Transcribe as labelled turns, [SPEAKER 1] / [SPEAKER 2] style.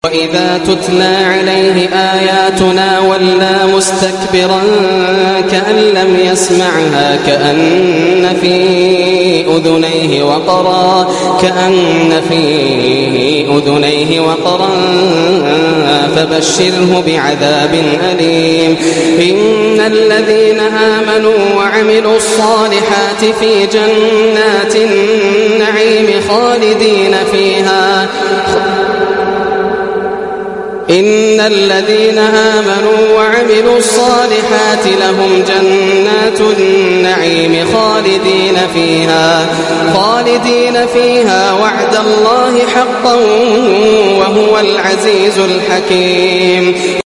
[SPEAKER 1] وإذا تتلى عليه آياتنا ولى مستكبرا كأن لم يسمعها كأن في أذنيه وقرا فبشره بعذاب أليم إن الذين آمنوا وعملوا الصالحات في جنات النعيم خالدين فيها إن الذين آمنوا وعملوا الصالحات لهم جنات النعيم خالدين فيها وعد الله حقا وهو العزيز الحكيم.